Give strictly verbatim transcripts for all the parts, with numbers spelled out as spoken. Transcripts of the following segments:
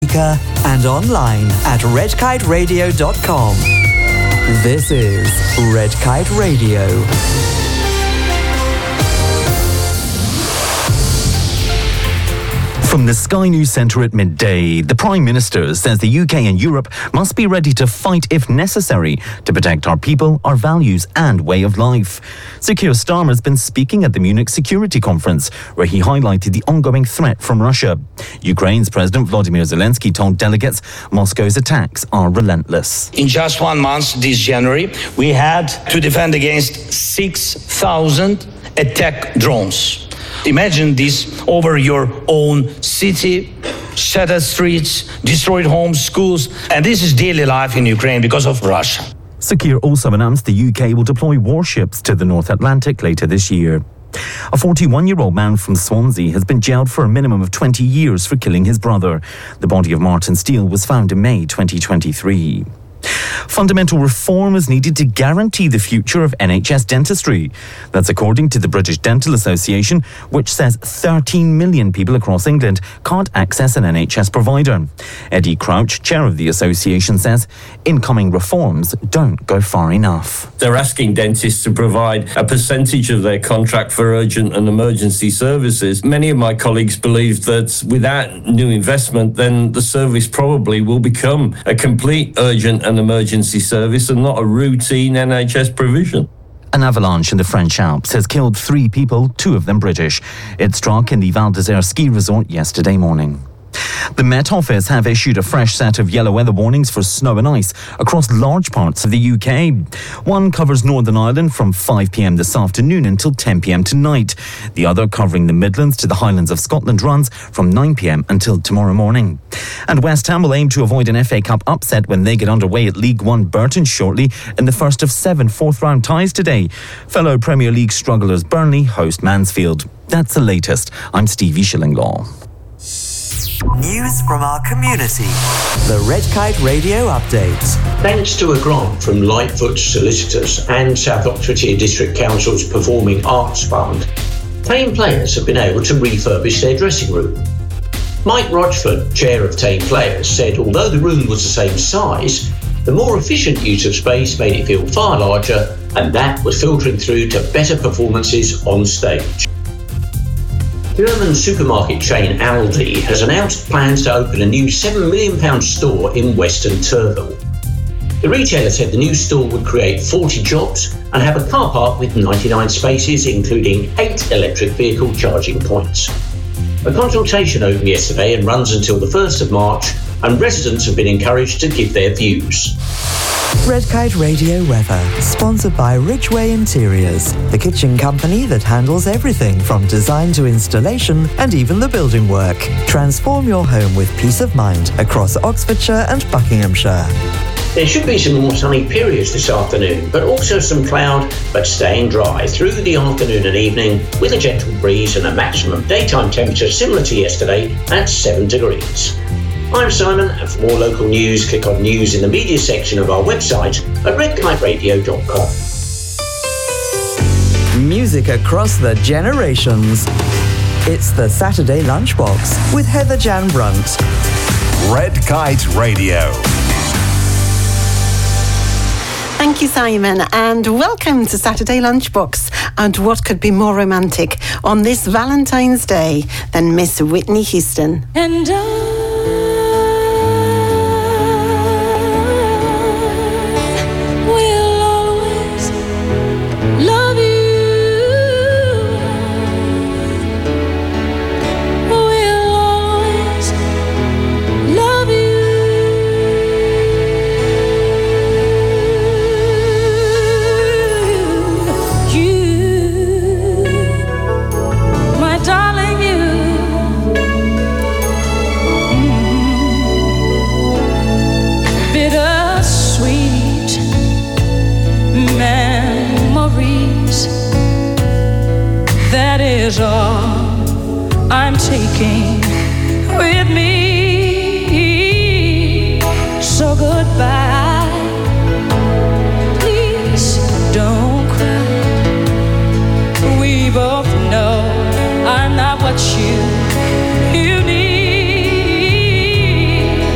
speaker and online at red kite radio dot com. This is Red Kite Radio. From the Sky News Centre at midday, the Prime Minister says the U K and Europe must be ready to fight if necessary to protect our people, our values and way of life. Sir Keir Starmer has been speaking at the Munich Security Conference, where he highlighted the ongoing threat from Russia. Ukraine's President Volodymyr Zelensky told delegates Moscow's attacks are relentless. In just one month this January, we had to defend against six thousand attack drones. Imagine this over your own city, shattered streets, destroyed homes, schools, and this is daily life in Ukraine because of Russia. Sir Keir also announced the U K will deploy warships to the North Atlantic later this year. A forty-one-year-old man from Swansea has been jailed for a minimum of twenty years for killing his brother. The body of Martin Steele was found in May twenty twenty-three. Fundamental reform is needed to guarantee the future of N H S dentistry. That's according to the British Dental Association, which says thirteen million people across England can't access an N H S provider. Eddie Crouch, chair of the association, says incoming reforms don't go far enough. They're asking dentists to provide a percentage of their contract for urgent and emergency services. Many of my colleagues believe that without new investment, then the service probably will become a complete urgent and emergency service and not a routine N H S provision. An avalanche in the French Alps has killed three people, two of them British. It struck in the Val d'Isère ski resort yesterday morning. The Met Office have issued a fresh set of yellow weather warnings for snow and ice across large parts of the U K. One covers Northern Ireland from five p.m. this afternoon until ten p.m. tonight. The other, covering the Midlands to the Highlands of Scotland, runs from nine p.m. until tomorrow morning. And West Ham will aim to avoid an F A Cup upset when they get underway at League One Burton shortly in the first of seven fourth-round ties today. Fellow Premier League strugglers Burnley host Mansfield. That's the latest. I'm Stevie Shillinglaw. News from our community. The Red Kite Radio Update. Thanks to a grant from Lightfoot Solicitors and South Oxfordshire District Council's Performing Arts Fund, Tame Players have been able to refurbish their dressing room. Mike Rochford, chair of Tame Players, said although the room was the same size, the more efficient use of space made it feel far larger, and that was filtering through to better performances on stage. German supermarket chain Aldi has announced plans to open a new seven million pounds store in Western Turville. The retailer said the new store would create forty jobs and have a car park with ninety-nine spaces, including eight electric vehicle charging points. A consultation opened yesterday and runs until the first of March, and residents have been encouraged to give their views. Red Kite Radio Weather, sponsored by Ridgeway Interiors, the kitchen company that handles everything from design to installation and even the building work. Transform your home with peace of mind across Oxfordshire and Buckinghamshire. There should be some more sunny periods this afternoon, but also some cloud, but staying dry through the afternoon and evening with a gentle breeze and a maximum daytime temperature similar to yesterday at seven degrees. I'm Simon, and for more local news, click on News in the Media section of our website at red kite radio dot com. Music across the generations. It's the Saturday Lunchbox with Heather Jan Brunt. Red Kite Radio. Thank you, Simon, and welcome to Saturday Lunchbox. And what could be more romantic on this Valentine's Day than Miss Whitney Houston? And I all I'm taking with me. So goodbye, please don't cry. We both know I'm not what you you need.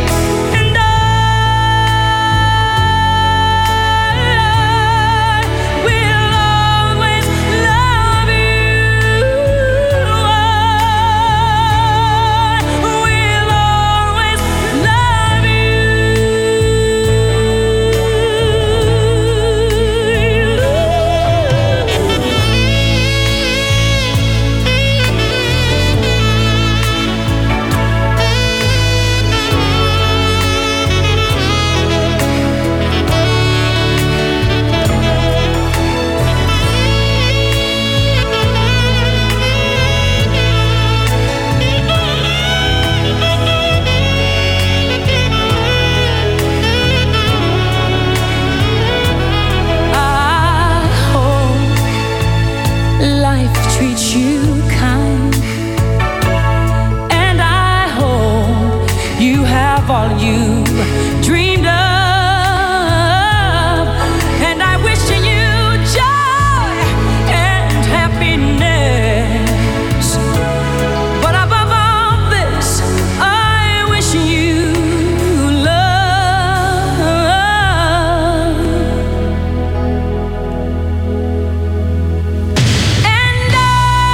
of all you dreamed of. And I wish you joy and happiness. But above all this, I wish you love. And I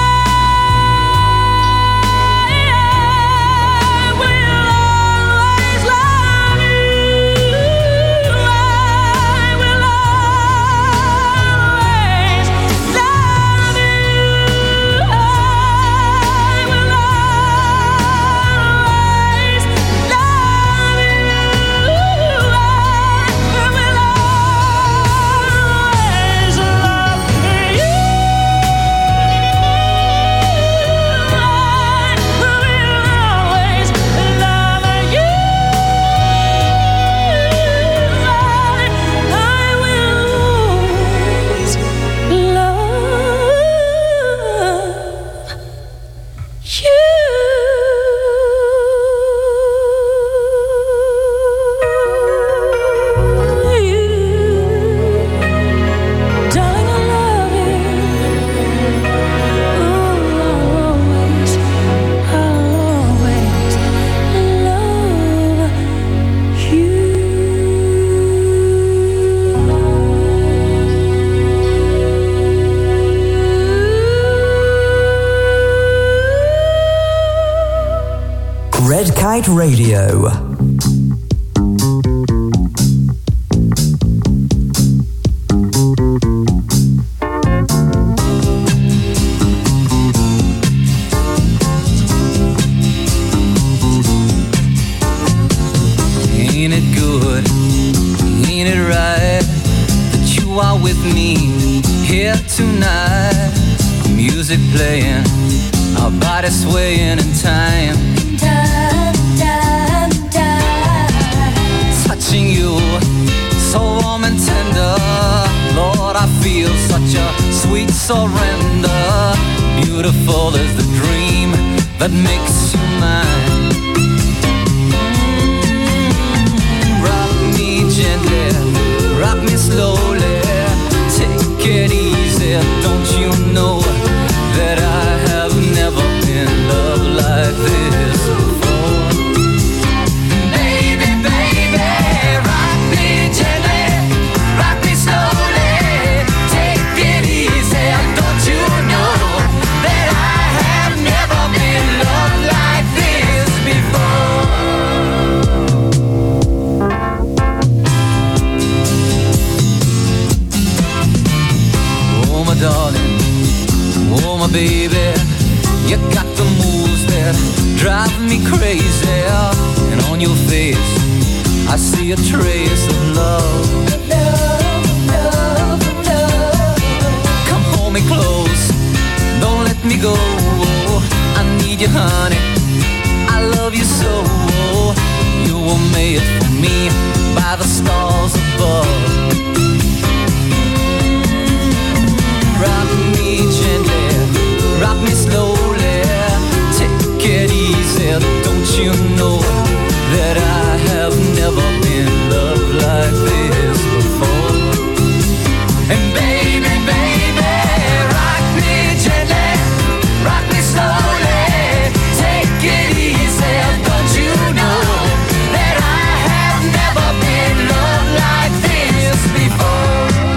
will always love you. I will always love you. I will always love you. I will always love you. Darling, I love you. Always, always love Red Kite Radio. Ain't it good? Ain't it right that you are with me here tonight? Music playing, our bodies swaying in time. Touching you, so warm and tender. Lord, I feel such a sweet surrender. Beautiful is the dream that makes you mine. Rock me gently, rock me slowly. Take it easy, don't you know that I have never been loved like this before? Baby, baby, rock me gently, rock me slowly. Take it easy, don't you know that I have never been loved like this before? Oh my darling, oh my baby, you got the moves that drive me crazy. And on your face, I see a trace of love. Come hold me close, don't let me go. I need you, honey, I love you so. You were made for me by the stars above. Rock me gently, rock me slowly. Take it easy, don't you know that I have never been loved like this before? And baby, baby, rock me gently, rock me slowly. Take it easy, don't you know that I have never been loved like this before?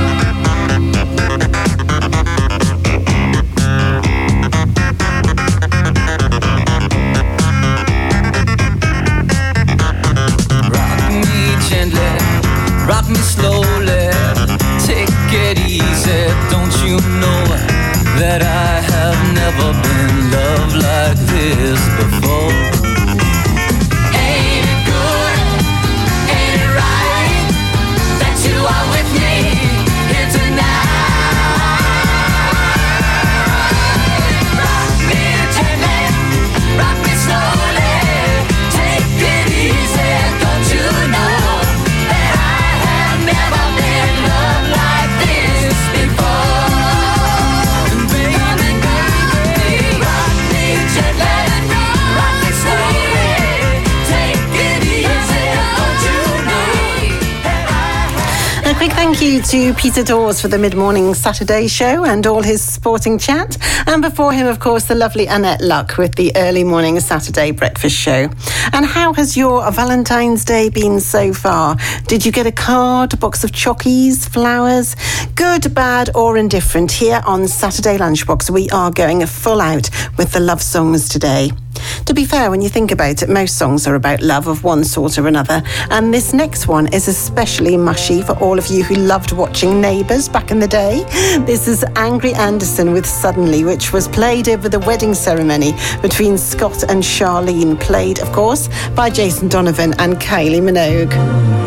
Rock me slowly, take it easy. Don't you know that I have never been loved like this before? Ain't it good? Ain't it right that you are with me here tonight? Rock me gently, rock me slowly. Take it easy, don't you know? Never been loved like this before. Baby, baby, rock me gently, rock me slowly. quick thank you to Peter Dawes for the mid-morning Saturday show and all his sporting chat. And before him, of course, the lovely Annette Luck with the early morning Saturday breakfast show. And how has your Valentine's Day been so far? Did you get a card, a box of chockies, flowers? Good, bad or indifferent? Here on Saturday Lunchbox, we are going full out with the love songs today. To be fair, when you think about it, most songs are about love of one sort or another. And this next one is especially mushy for all of you who loved watching Neighbours back in the day. This is Angry Anderson with Suddenly, which was played over the wedding ceremony between Scott and Charlene, played, of course, by Jason Donovan and Kylie Minogue.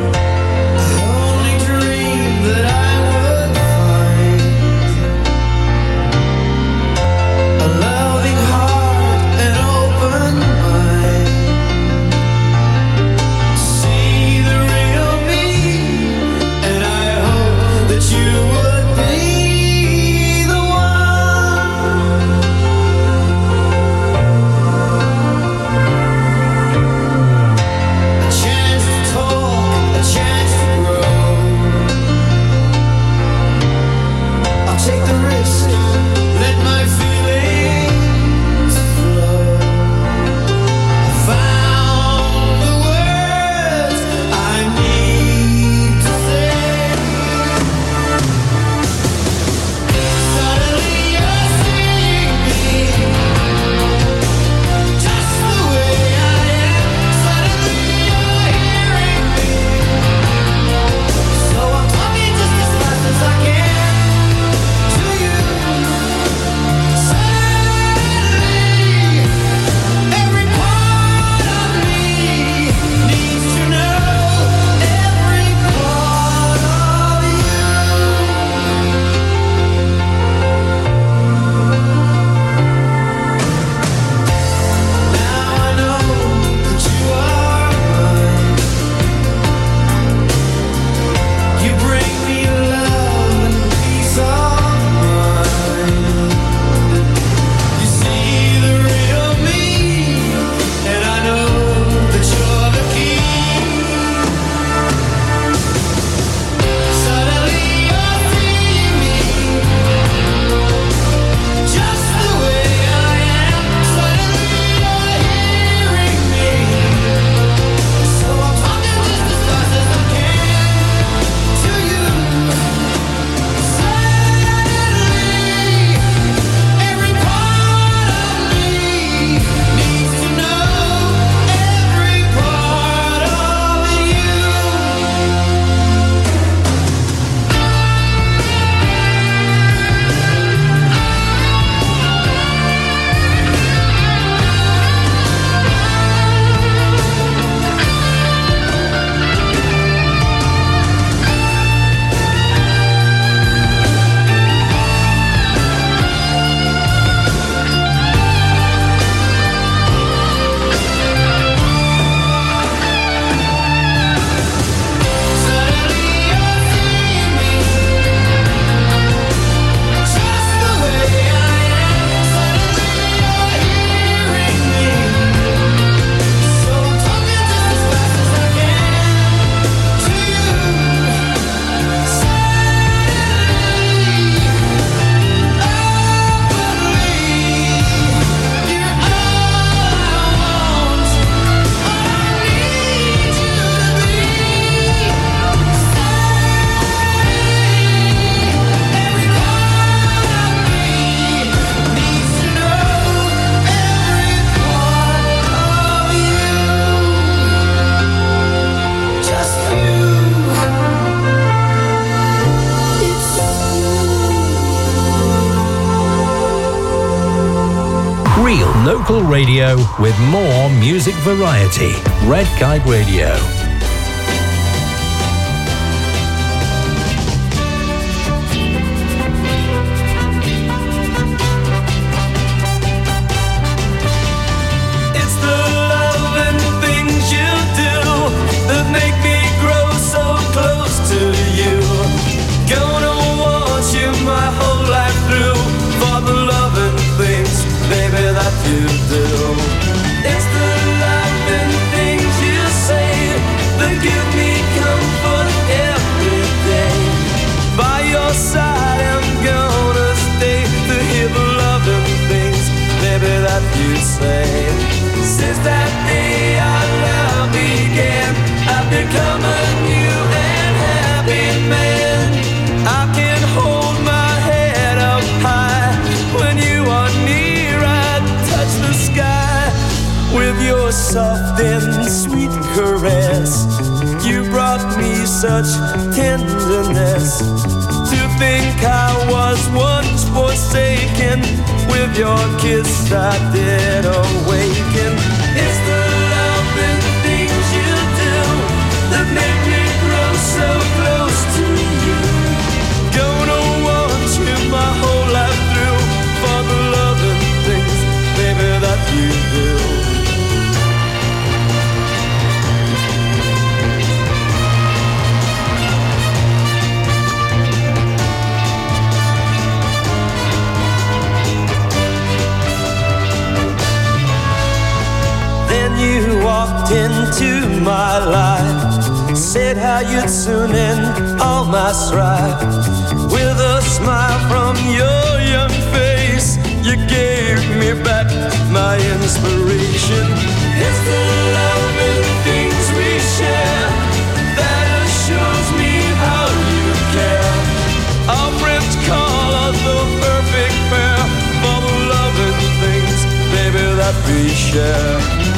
Local radio with more music variety. Red Kite Radio. You do. It's the loving things you say become a new and happy man. I can hold my head up high. When you are near, I touch the sky. With your soft and sweet caress, you brought me such tenderness. To think I was once forsaken, with your kiss I did awaken. It's the love and things you do that make me grow so close to you. Gonna want you my whole life through, for the love and things, baby, that you do. You walked into my life, said how you'd soon end all my strife. With a smile from your young face, you gave me back my inspiration. It's the love and things we share that assures me how you care. Our friends call us the perfect pair, for the love and things, baby, that we share.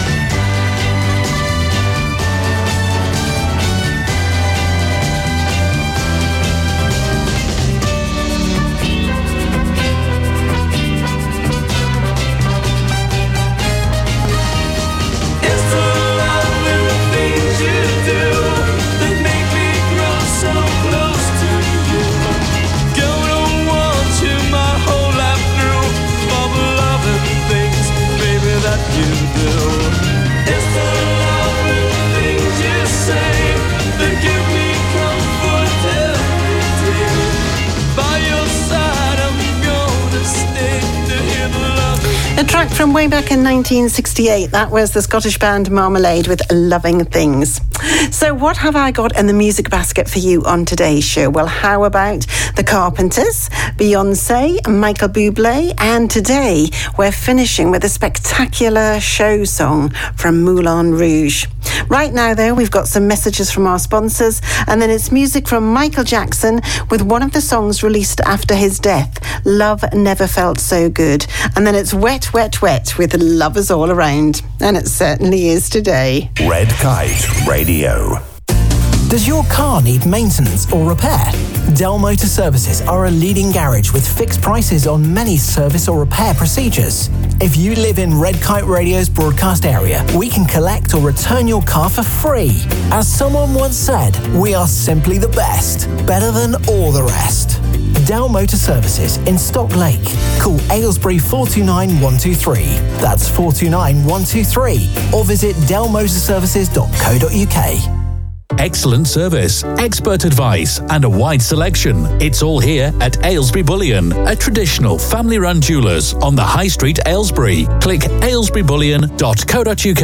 A track from way back in nineteen sixty-eight. That was the Scottish band Marmalade with Loving Things. So what have I got in the music basket for you on today's show? Well, how about the Carpenters, Beyonce, Michael Bublé, and today we're finishing with a spectacular show song from Moulin Rouge. Right now, though, we've got some messages from our sponsors, and then it's music from Michael Jackson with one of the songs released after his death, Love Never Felt So Good. And then it's Wet, Wet, Wet with Lovers All Around. And it certainly is today. Red Kite Radio. Does your car need maintenance or repair? Dell Motor Services are a leading garage with fixed prices on many service or repair procedures. If you live in Red Kite Radio's broadcast area, we can collect or return your car for free. As someone once said, we are simply the best, better than all the rest. Dell Motor Services in Stock Lake. Call Aylesbury four two nine one two three. That's four two nine one two three. Or visit dell motor services dot co dot uk. Excellent service, expert advice, and a wide selection. It's all here at Aylesbury Bullion, a traditional family-run jewellers on the High Street, Aylesbury. Click aylesbury bullion dot co dot uk.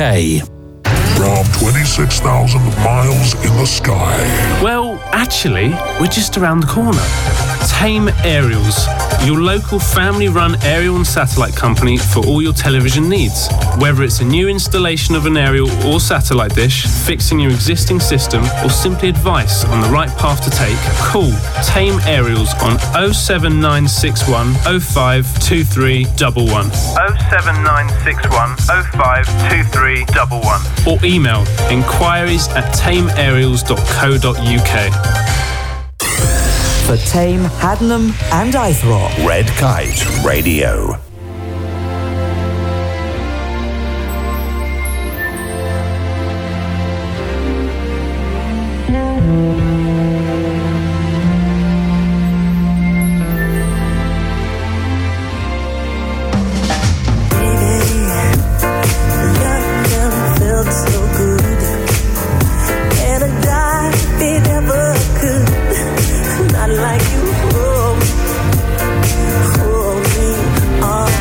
From twenty-six thousand miles in the sky. Well, actually, we're just around the corner. Tame Aerials, your local family-run aerial and satellite company for all your television needs. Whether it's a new installation of an aerial or satellite dish, fixing your existing system, or simply advice on the right path to take, call Tame Aerials on oh seven nine six one oh five two three one one. oh seven nine six one oh five two three one one. Or email inquiries at tame aerials dot co dot uk. For Tame, Haddenham and Eythrop. Red Kite Radio. Like you hold, hold me.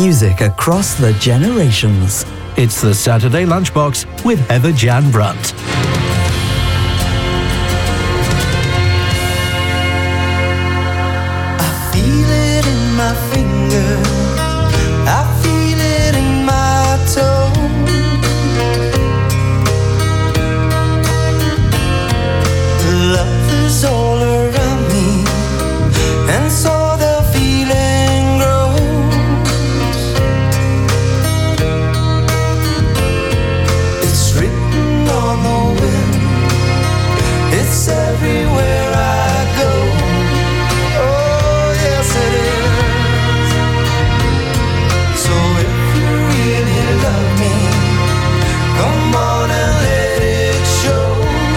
Music across the generations. It's the Saturday Lunchbox with Heather Jan Brunt. I feel it in my fingers, I feel it in my toes. Love is all around me, and so the feeling grows. It's written on the wind, it's everywhere I go. Oh yes it is. So if you really love me, come on and let it show.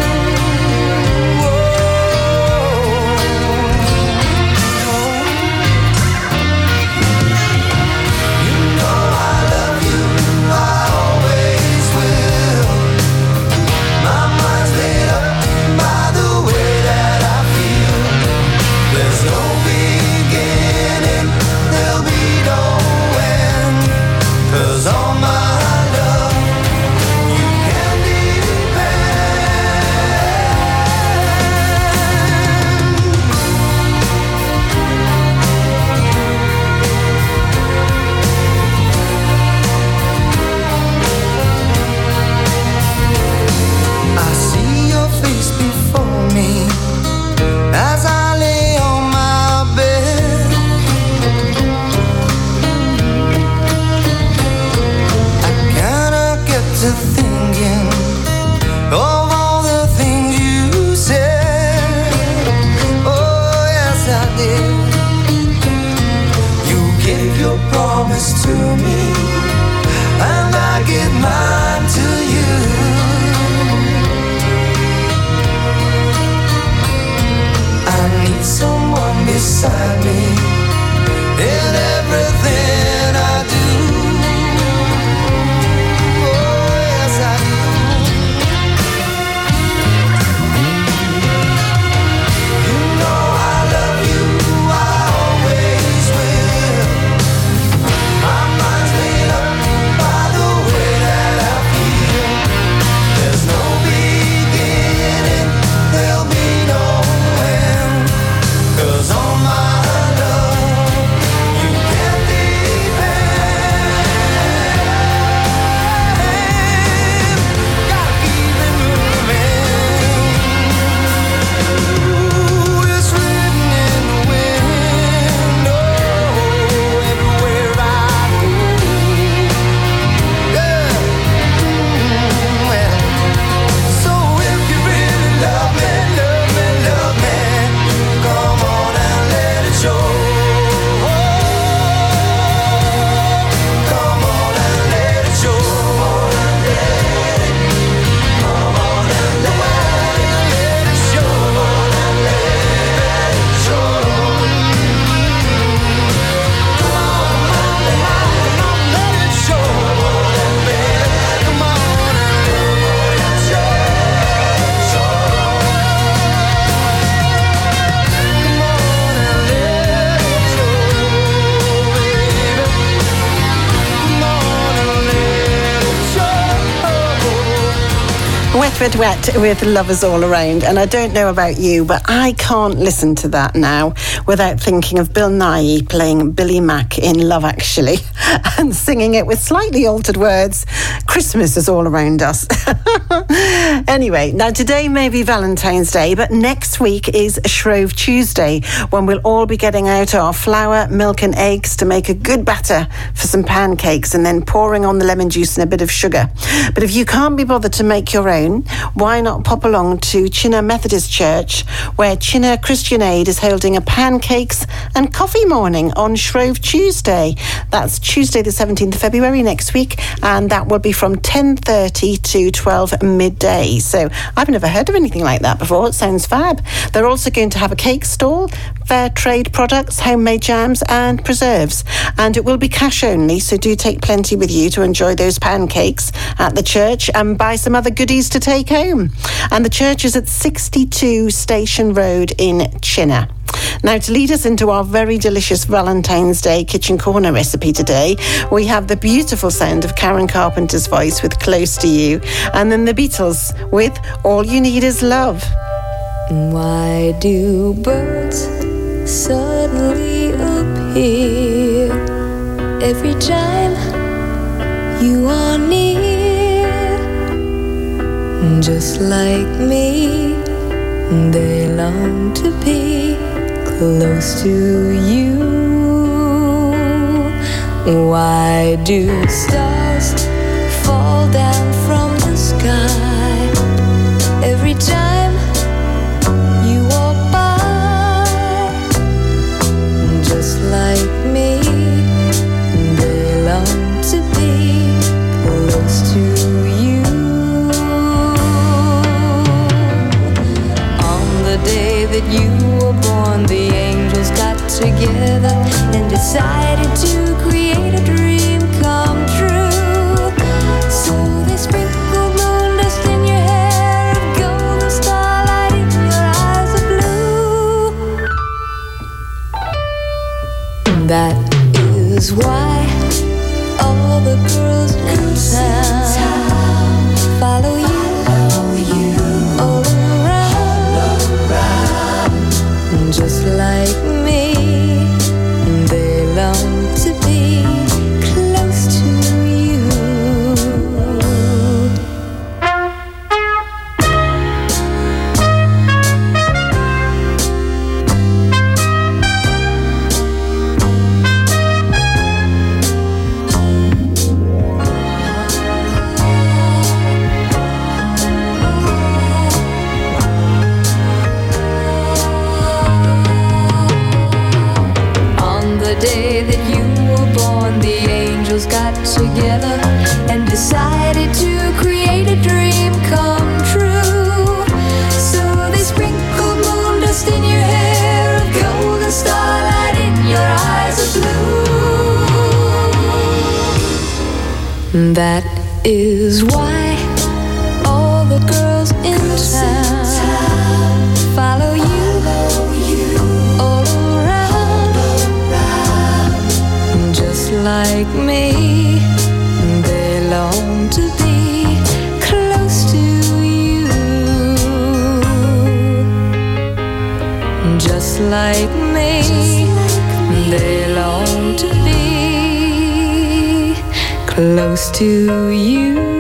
To me, and I give mine to you. I need someone beside me in everything I do. Oh yes I do. You know I love you, I always will. My mind's made up by the way that I feel. There's no beginning, there'll be no end. 'Cause all my love, you can depend. Gotta keep it moving. Ooh, it's written in the wind. Oh, everywhere I go. Yeah. Mm, well, so if you really love me, love me, love me, come on and let it show. Come on and let it show. Come on and let it show. Let it show. Come on, come on, let it show. Come on and let it show. Come on and let it show, baby. Come on and let it show. Wet, wet, wet with Lovers All Around. And I don't know about you, but I can't listen to that now without thinking of Bill Nighy playing Billy Mack in Love Actually and singing it with slightly altered words. Christmas is all around us. Anyway, now today may be Valentine's Day, but next week is Shrove Tuesday, when we'll all be getting out our flour, milk and eggs to make a good batter for some pancakes and then pouring on the lemon juice and a bit of sugar. But if you can't be bothered to make your own, why not pop along to Chinner Methodist Church, where Chinner Christian Aid is holding a pancakes and coffee morning on Shrove Tuesday. That's Tuesday the seventeenth of February next week, and that will be from ten thirty to twelve midday. So I've never heard of anything like that before. It sounds fab. They're also going to have a cake stall, fair trade products, homemade jams and preserves. And it will be cash only, so do take plenty with you to enjoy those pancakes at the church and buy some other goodies to take home. And the church is at sixty-two Station Road in Chinner. Now, to lead us into our very delicious Valentine's Day kitchen corner recipe today, we have the beautiful sound of Karen Carpenter's voice with Close to You, and then the Beatles with All You Need Is Love. Why do birds suddenly appear every time you are near? Just like me, they long to be close to you. Why do stars fall down from the sky every time you walk by? Just like me, they long to be close to you. On the day that you were born, the angels got together and decided to create a dream come true. So they sprinkled moon dust in your hair, of golden starlight in your eyes of blue. That is why all the girls in town follow you all around. Just like me, they long to be close to you. On the day that you were born, the angels got together and decided to create a dream come true. So they sprinkled moon dust in your hair, of golden starlight in your eyes of blue. That is why all the girls in town follow you all around. Just like me, they long to be close to you. Just like me, they long to be close to you.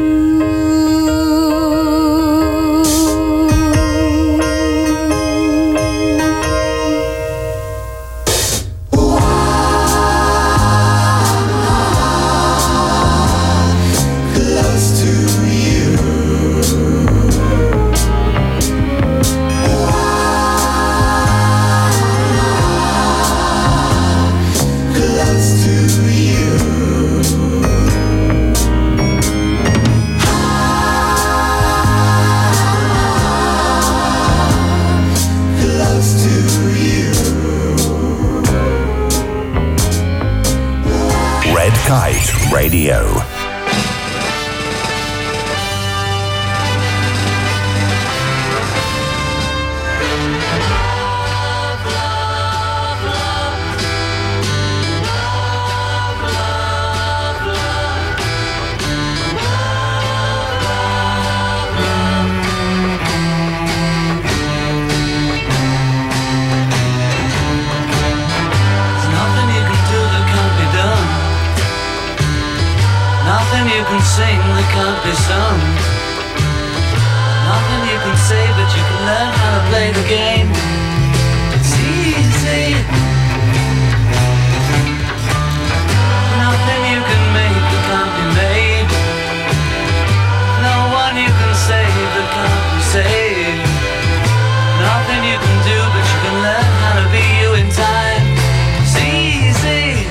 Red Kite Radio. Nothing you can sing that can't be sung. Nothing you can say, but you can learn how to play the game. It's easy. Nothing you can make that can't be made. No one you can save that can't be saved. Nothing you can do, but you can learn how to be you in time. It's easy.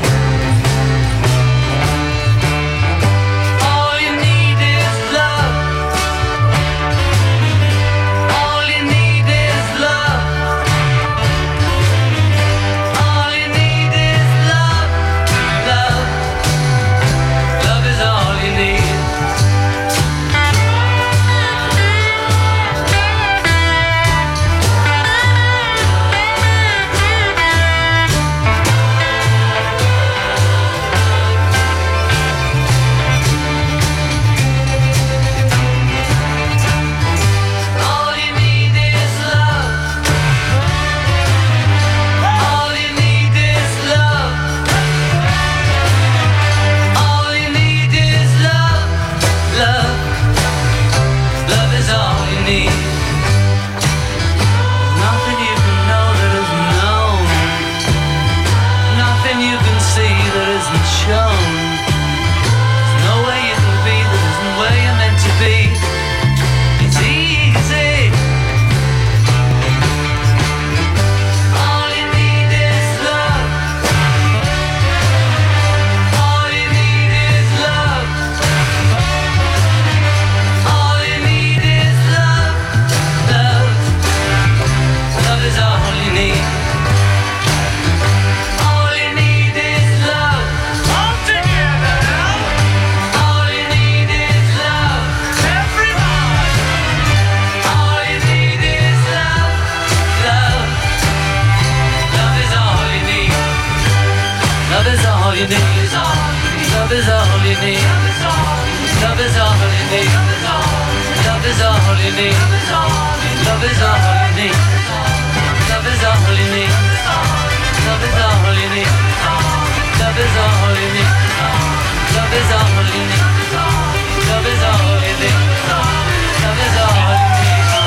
you need. Love is all you need. Love is all you need. Love is all you need. Love is all you need. Love is all you need. Love is all you need. Love is all you need. Love is all you need. Love is all you need.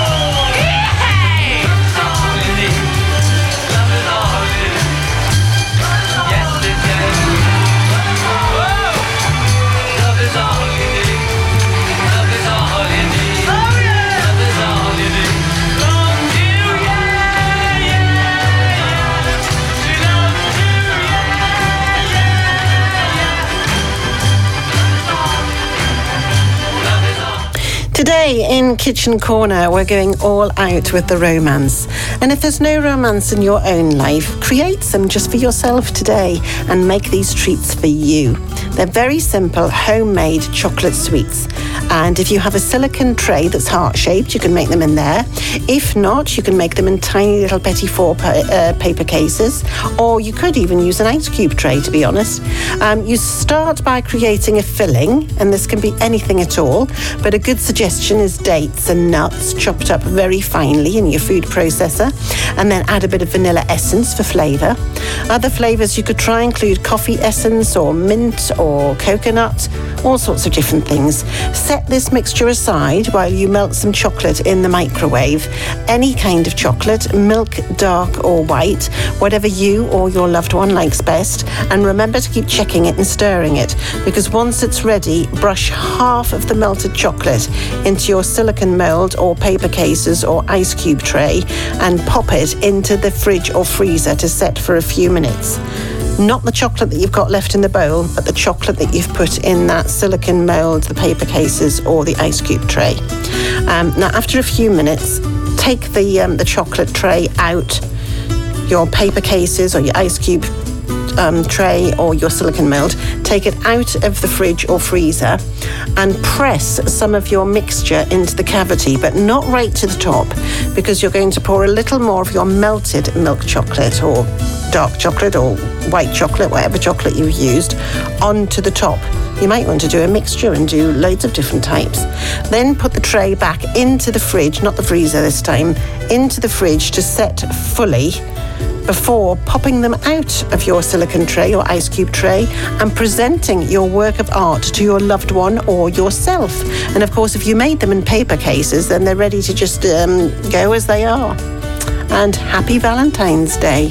Today in Kitchen Corner, we're going all out with the romance. And if there's no romance in your own life, create some just for yourself today and make these treats for you. They're very simple, homemade chocolate sweets. And if you have a silicone tray that's heart-shaped, you can make them in there. If not, you can make them in tiny little petit four pa- uh, paper cases, or you could even use an ice cube tray, to be honest. Um, you start by creating a filling, and this can be anything at all, but a good suggestion is dates and nuts chopped up very finely in your food processor, and then add a bit of vanilla essence for flavour. Other flavours you could try include coffee essence or mint or coconut, all sorts of different things. Set this mixture aside while you melt some chocolate in the microwave. Any kind of chocolate, milk, dark or white, whatever you or your loved one likes best. And remember to keep checking it and stirring it, because once it's ready, brush half of the melted chocolate into your silicone mould or paper cases or ice cube tray and pop it into the fridge or freezer to set for a few minutes. Not the chocolate that you've got left in the bowl, but the chocolate that you've put in that silicone mould, the paper cases or the ice cube tray. Um, now, after a few minutes, take the um, the chocolate tray out, your paper cases or your ice cube um, tray or your silicone mould, take it out of the fridge or freezer and press some of your mixture into the cavity, but not right to the top, because you're going to pour a little more of your melted milk chocolate or dark chocolate or white chocolate, whatever chocolate you've used, onto the top. You might want to do a mixture and do loads of different types. Then put the tray back into the fridge, not the freezer this time, into the fridge to set fully before popping them out of your silicone tray or ice cube tray and presenting your work of art to your loved one or yourself. And of course, if you made them in paper cases, then they're ready to just um, go as they are. And happy Valentine's Day.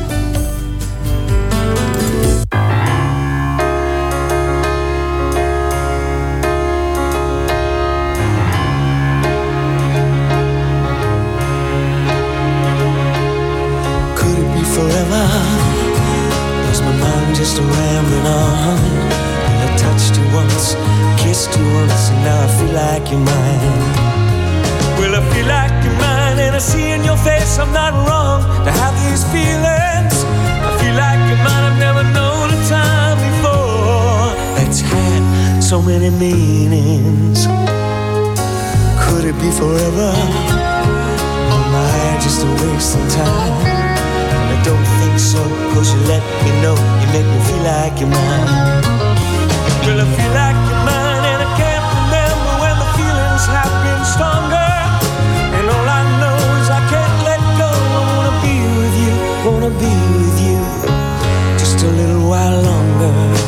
Just a rambling on. Well, I touched you once, kissed you once, and now I feel like you're mine. Well, I feel like you're mine, and I see in your face I'm not wrong to have these feelings. I feel like you're mine, I've never known a time before that's had so many meanings. Could it be forever? Or am I just a waste of time? I don't think so, cause you let me know, you make me feel like you're mine. Well, I feel like you're mine, and I can't remember when the feelings have been stronger. And all I know is I can't let go. I wanna be with you, wanna be with you just a little while longer.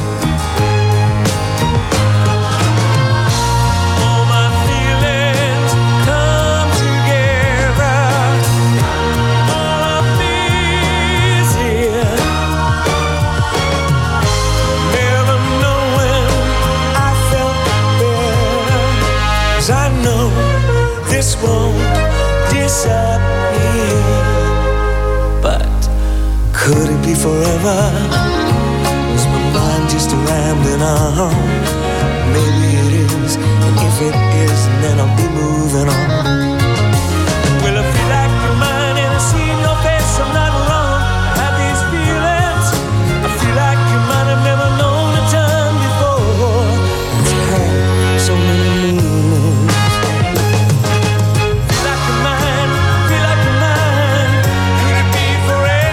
This won't disappear, but could it be forever? Was my mind just rambling on? Maybe it is, and if it is, then I'll be moving on. Well, I feel like you're mine, and I see in your face I'm not wrong. I have these feelings. I feel like you're mine, I've never known a time before. It's had so many meanings.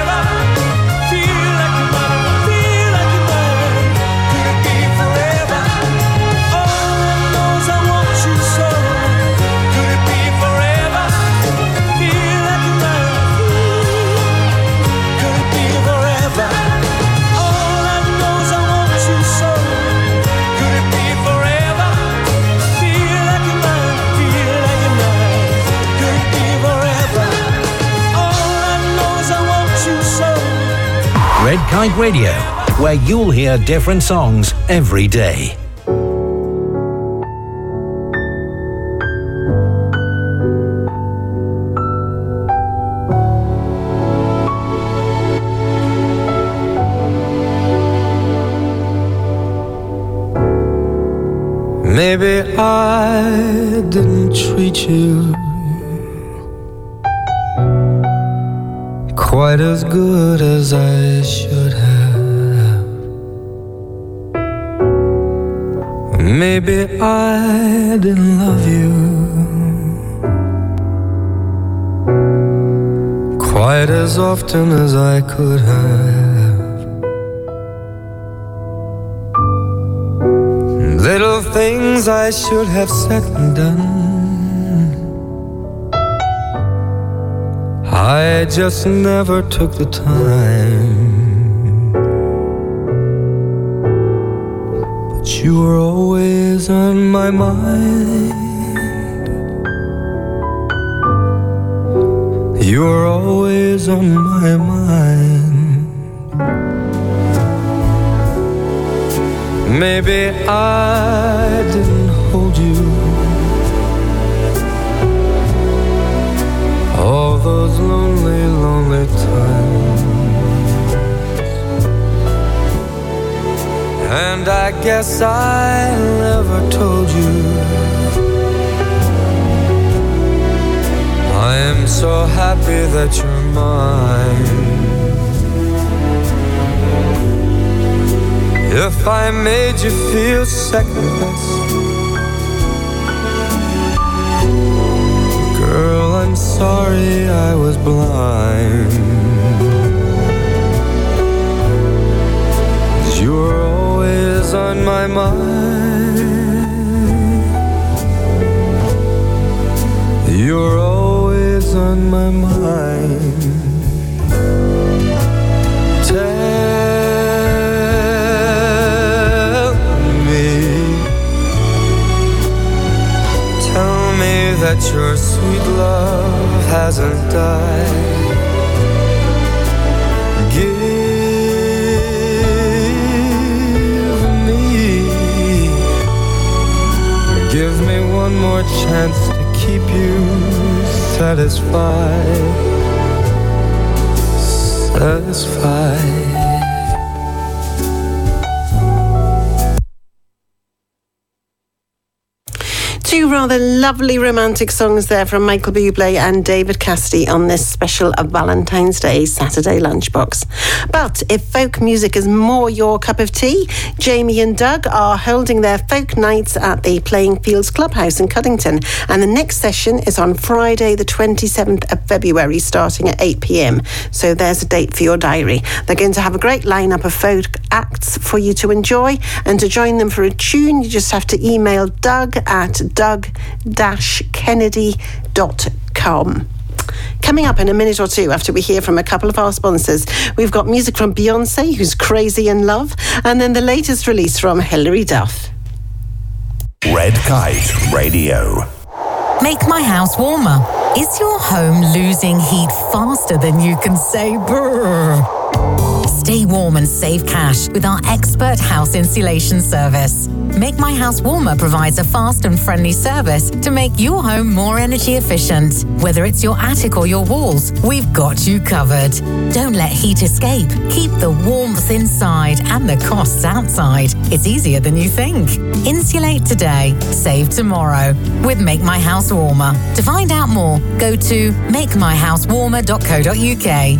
Forever. Kite Radio, where you'll hear different songs every day. Maybe I didn't treat you quite as good as I should have. Maybe I didn't love you quite as often as I could have. Little things I should have said and done, I just never took the time. But you were always on my mind. You were always on my mind. Maybe I didn't hold you all those lonely, lonely times, and I guess I never told you I am so happy that you're mine. If I made you feel second best, girl, I'm sorry I was blind. 'Cause you were always on my mind. You were always on my mind. Tell that your sweet love hasn't died. Give me, give me one more chance to keep you satisfied, satisfied. Two rather lovely romantic songs there from Michael Bublé and David Cassidy on this special of Valentine's Day Saturday Lunchbox. But if folk music is more your cup of tea, Jamie and Doug are holding their folk nights at the Playing Fields Clubhouse in Cuddington, and the next session is on Friday the twenty-seventh of February starting at eight p.m. So there's a date for your diary. They're going to have a great lineup of folk acts for you to enjoy, and to join them for a tune you just have to email Doug at doug dash kennedy dot com. Coming up in a minute or two after we hear from a couple of our sponsors, we've got music from Beyonce, who's crazy in love, and then the latest release from Hilary Duff. Red Kite Radio. Make my house warmer. Is your home losing heat faster than you can say brrr? Stay warm and save cash with our expert house insulation service. Make My House Warmer provides a fast and friendly service to make your home more energy efficient. Whether it's your attic or your walls, we've got you covered. Don't let heat escape. Keep the warmth inside and the costs outside. It's easier than you think. Insulate today, save tomorrow with Make My House Warmer. To find out more, go to make my house warmer dot co dot uk.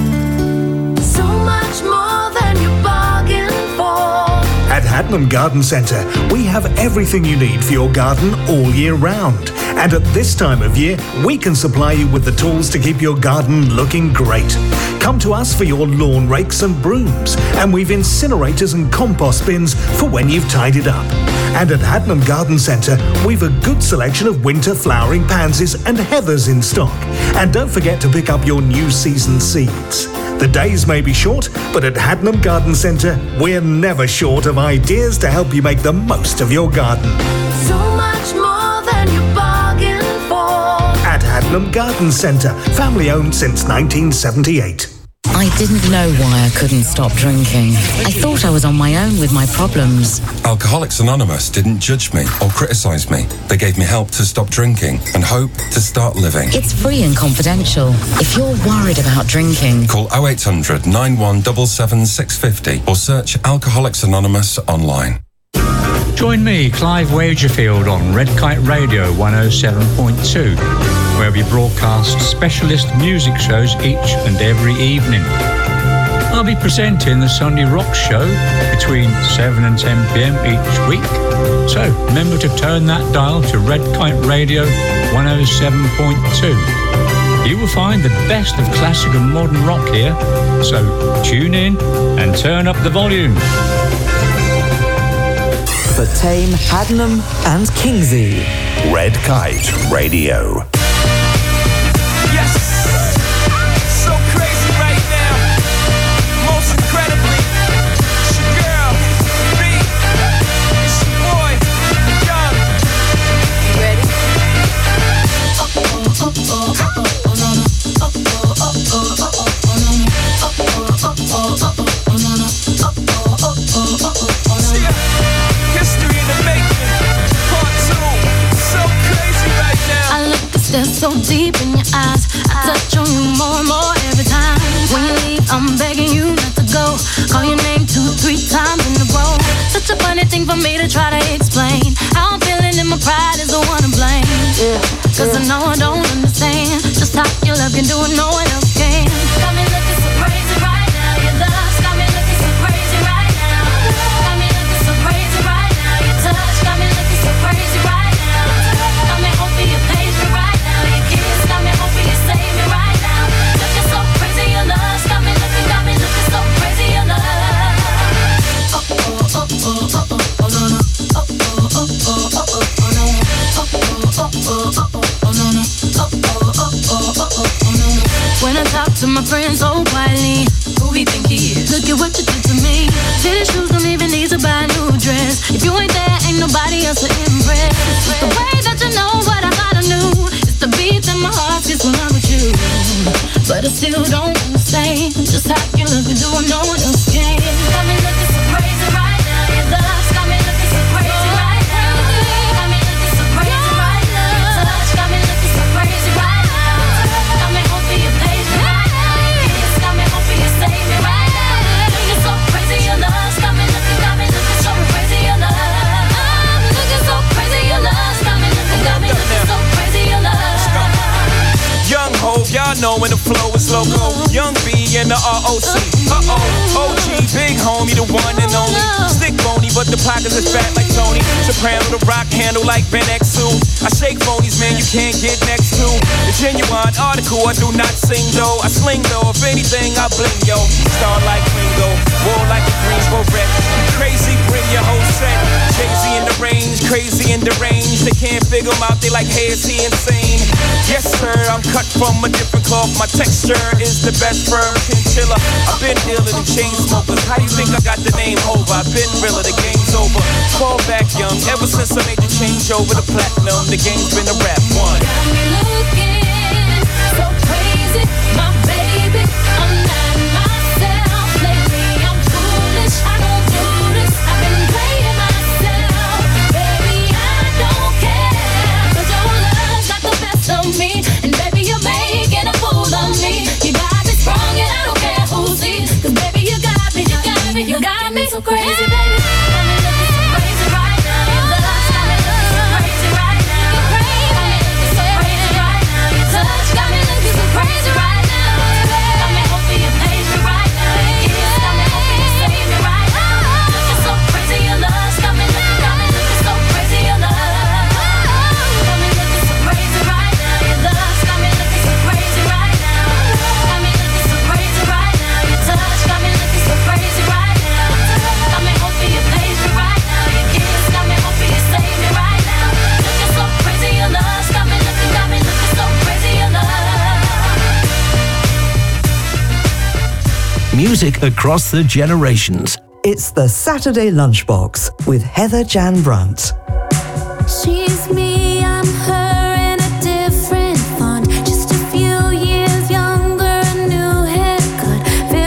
So much more than you bargained for. At Hadnam Garden Centre, we have everything you need for your garden all year round. And at this time of year, we can supply you with the tools to keep your garden looking great. Come to us for your lawn rakes and brooms, and we've incinerators and compost bins for when you've tidied up. And at Hadnam Garden Centre, we've a good selection of winter flowering pansies and heathers in stock. And don't forget to pick up your new season seeds. The days may be short, but at Hadnam Garden Centre, we're never short of ideas to help you make the most of your garden. So much more than you bargained for. At Hadnam Garden Centre, family owned since nineteen seventy-eight. I didn't know why I couldn't stop drinking. I thought I was on my own with my problems. Alcoholics Anonymous didn't judge me or criticise me. They gave me help to stop drinking and hope to start living. It's free and confidential. If you're worried about drinking, call oh eight hundred, nine one seven seven, six five oh or search Alcoholics Anonymous online. Join me, Clive Wagerfield, on Red Kite Radio one oh seven point two, where we broadcast specialist music shows each and every evening. I'll be presenting the Sunday Rock Show between seven and ten p.m. each week. So remember to turn that dial to Red Kite Radio one oh seven point two. You will find the best of classic and modern rock here. So tune in and turn up the volume. For Tame, Haddenham and Kingsey. Red Kite Radio. Yes, so crazy right now. Most incredibly, it's your girl, B. It's your boy, Young. You ready? Oh, oh, oh, oh, oh, oh, no, no. Oh, oh, oh, oh, oh, oh, no, no. Oh, oh, oh, oh, oh, oh, no, no. Oh, oh, oh, oh, oh, oh, no, no. History in the making, part two. So crazy right now. I look to stare so deep in your eyes. I touch on you more and more every time. When you leave, I'm begging you not to go. Call your name two, three times in a row. Such a funny thing for me to try to explain. How I'm feeling and my pride is the one to blame. Yeah. Cause I know I don't understand just how your love can do it, no one else can. Got me looking so crazy right now. Your love's got me looking so crazy right now. Got me looking so crazy right now. Your touch got me looking so crazy right now. Got me hoping you page me right now. Your kiss got me hoping you save me right now. Looking so crazy, your love's got me looking, got me looking so crazy, your love. Oh oh oh oh oh oh oh no no. Oh oh oh oh oh oh oh no. Oh oh oh oh oh oh no no. Oh oh oh oh oh oh no no. When I talk to my friends so quietly, who he think he is? Look at what you did to me. Fitted shoes don't even need to buy a new dress. If you ain't there, ain't nobody else to impress. It's the way that you know what I thought I knew. It's the beat that my heart gets when I'm with you. But I still don't understand just how you look and do what no one else can. Got me looking so crazy right now. Your love's got me looking so crazy right now. Got me looking so crazy right now. Your touch got me looking so crazy right now. Got me hoping you page me right now. Your kiss got me hoping you save me right now. Looking so crazy, your love's got me looking, got me looking so crazy, your love. I'm looking so crazy, your love's got me looking, got me looking so crazy, your love. Young Hov, y'all know when the flow is loco. Young B and the R O C. Uh-oh, O G, big homie, the one and only. Stick bony, but the pockets is fat like Tony. Soprano, the rock handle like Ben X two. I shake phonies, man, you can't get next to. The genuine article, I do not sing though. I sling though, if anything, I bling, yo. Star like Ringo, war like a Greensboro wreck. Crazy, bring your whole set. Jay-Z in the range, crazy in the range. They can't figure him out, they like, hey, is he insane? Yes, sir, I'm cut from a different cloth. My texture is the best firm chinchilla. I've been dealer than chain smokers. How do you think I got the name Hov? I've been realer, the game's over. Fall back young, ever since I made the change over to platinum. The game's been a rap one. Got me looking so crazy, my baby. I'm not myself lately. I'm foolish, I don't do this. I've been playing myself, baby. I don't care, 'cause your love got the best of me, and baby you're making a fool of me. You got me strong and I don't care who sees, 'cause baby you got me, you got me, you got me so crazy, baby. Got me looking so crazy right now. Your love's got me looking so crazy right now. Got me looking so crazy right now. Your touch got me looking so crazy right now. Got me hoping you page me right now. Your kiss got me hoping you save me right now. Looking so crazy, your love's got me looking, got me looking so crazy, your love. Got me looking so crazy right now. Your love's got me looking so crazy right now. Got me looking so crazy right now. Your touch got me looking so crazy right now. Got me hoping you page me right now. Your kiss got me hoping you save me right now. Looking so crazy, your love's got me looking, got me looking so crazy, your love. Music across the generations. It's the Saturday Lunchbox with Heather Jan Brunt. She's me, I'm her in a different font. Just a few years younger, a new haircut.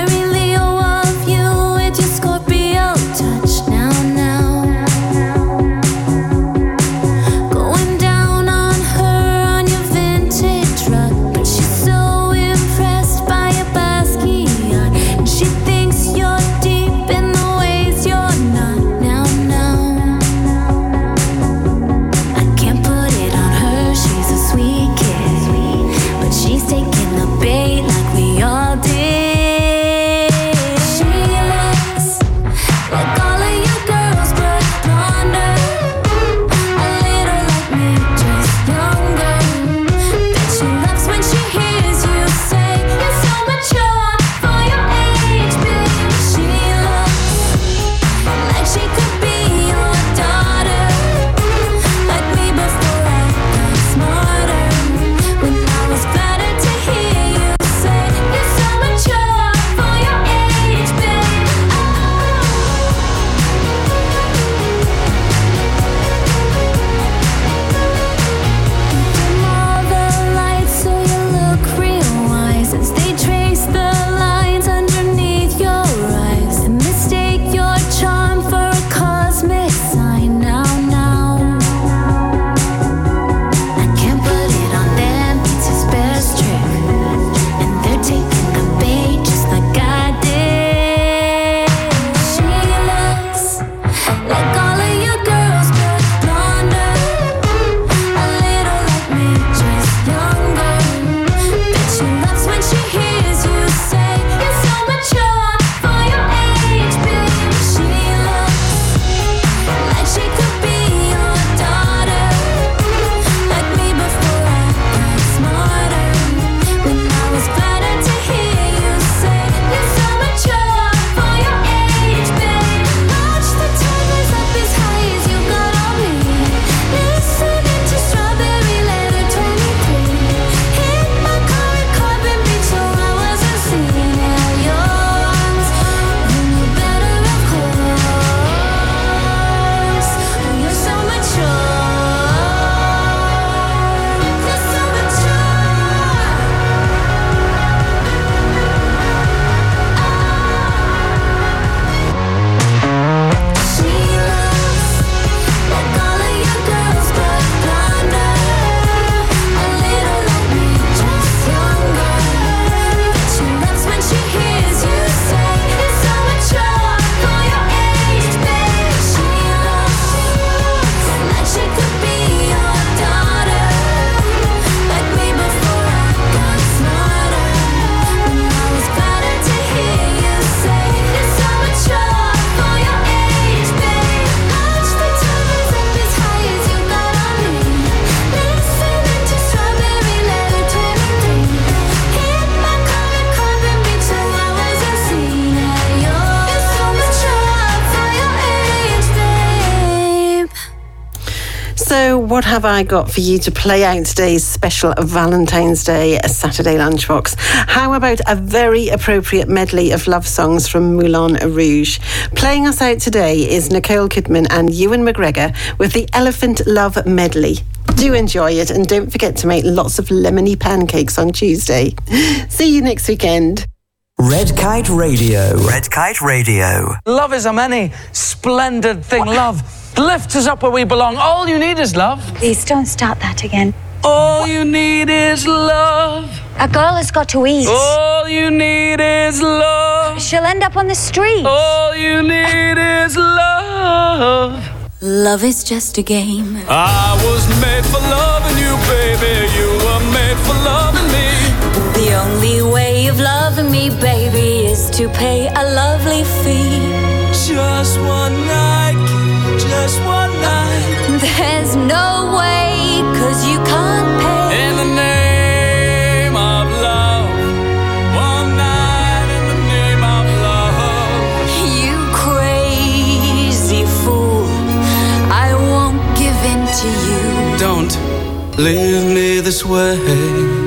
So what have I got for you to play out today's special Valentine's Day Saturday lunchbox? How about a very appropriate medley of love songs from Moulin Rouge? Playing us out today is Nicole Kidman and Ewan McGregor with the Elephant Love Medley. Do enjoy it, and don't forget to make lots of lemony pancakes on Tuesday. See you next weekend. Red Kite Radio. Red Kite Radio. Love is a many splendid thing. Love lifts us up where we belong. All you need is love. Please don't start that again. All you need is love. A girl has got to eat. All you need is love. She'll end up on the street. All you need is love. Love is just a game. I was made for loving you, baby. You were made for loving me. The only way of loving me, baby, is to pay a lovely fee. Just one night, just one night. There's no way, cause you can't pay. In the name of love. One night in the name of love. You crazy fool, I won't give in to you. Don't leave me this way.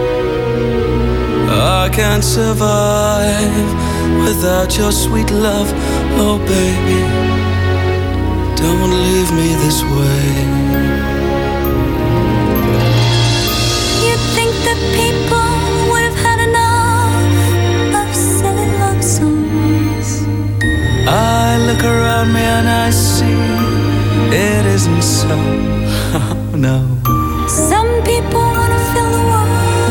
I can't survive without your sweet love. Oh baby, don't leave me this way. You'd think that people would have had enough of silly love songs. I look around me and I see it isn't so. No. Some people want to fill the world.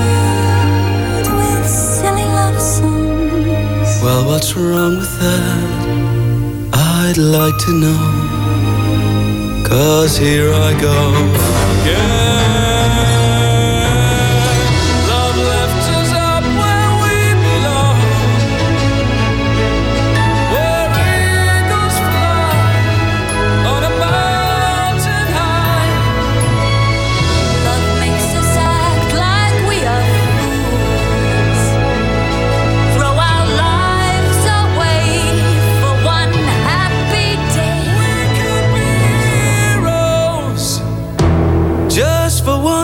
Well, what's wrong with that? I'd like to know. Cause here I go again. Love lifts us up where we belong. Where eagles fly on a mountain high. Love makes us act like we are fools. Throw our lives away for one happy day. We could be heroes just for one.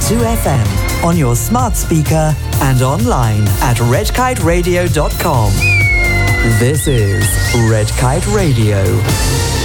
two F M on your smart speaker and online at red kite radio dot com. This is Red Kite Radio.